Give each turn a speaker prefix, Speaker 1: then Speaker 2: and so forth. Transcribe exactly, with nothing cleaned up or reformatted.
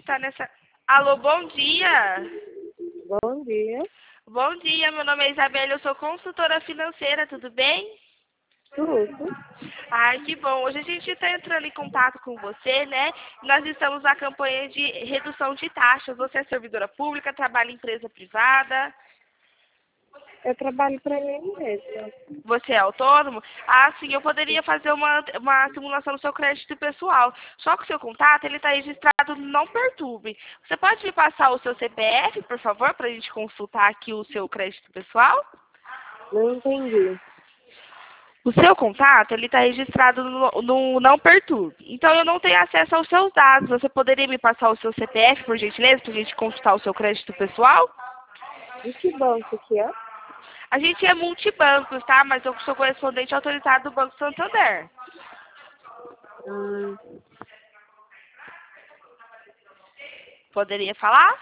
Speaker 1: está nessa... Alô, bom dia.
Speaker 2: Bom dia.
Speaker 1: Bom dia, meu nome é Isabela, eu sou consultora financeira, tudo bem?
Speaker 2: Tudo.
Speaker 1: Ai, que bom. Hoje a gente está entrando em contato com você, né? Nós estamos na campanha de redução de taxas. Você é servidora pública, trabalha em empresa privada?
Speaker 2: Eu trabalho para mim mesma.
Speaker 1: Você é autônomo? Ah, sim, eu poderia fazer uma, uma simulação do seu crédito pessoal. Só que o seu contato, ele está registrado no Não Perturbe. Você pode me passar o seu C P F, por favor, para a gente consultar aqui o seu crédito pessoal?
Speaker 2: Não entendi.
Speaker 1: O seu contato, ele está registrado no, no Não Perturbe. Então, eu não tenho acesso aos seus dados. Você poderia me passar o seu C P F, por gentileza, para a gente consultar o seu crédito pessoal?
Speaker 2: De que banco que é?
Speaker 1: A gente é multibancos, tá? Mas eu sou correspondente autorizado do Banco Santander.
Speaker 2: Hum,
Speaker 1: Poderia falar?